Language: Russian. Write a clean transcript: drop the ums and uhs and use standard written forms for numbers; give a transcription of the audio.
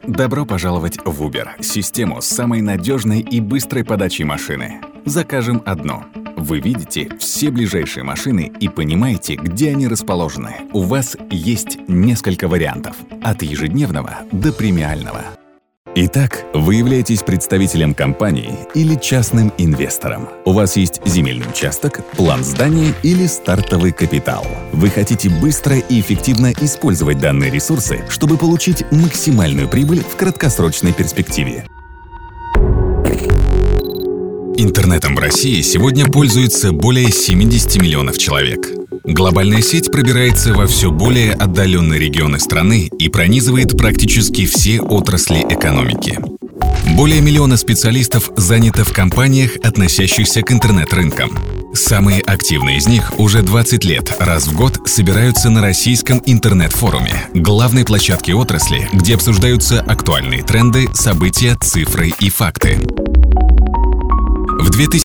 Добро пожаловать в Uber, систему с самой надежной и быстрой подачей машины. Закажем одну. Вы видите все ближайшие машины и понимаете, где они расположены. У вас есть несколько вариантов, от ежедневного до премиального. Итак, вы являетесь представителем компании или частным инвестором. У вас есть земельный участок, план здания или стартовый капитал. Вы хотите быстро и эффективно использовать данные ресурсы, чтобы получить максимальную прибыль в краткосрочной перспективе. Интернетом в России сегодня пользуются более 70 миллионов человек. Глобальная сеть пробирается во все более отдаленные регионы страны и пронизывает практически все отрасли экономики. Более миллиона специалистов занято в компаниях, относящихся к интернет-рынкам. Самые активные из них уже 20 лет раз в год собираются на российском интернет-форуме, главной площадке отрасли, где обсуждаются актуальные тренды, события, цифры и факты. В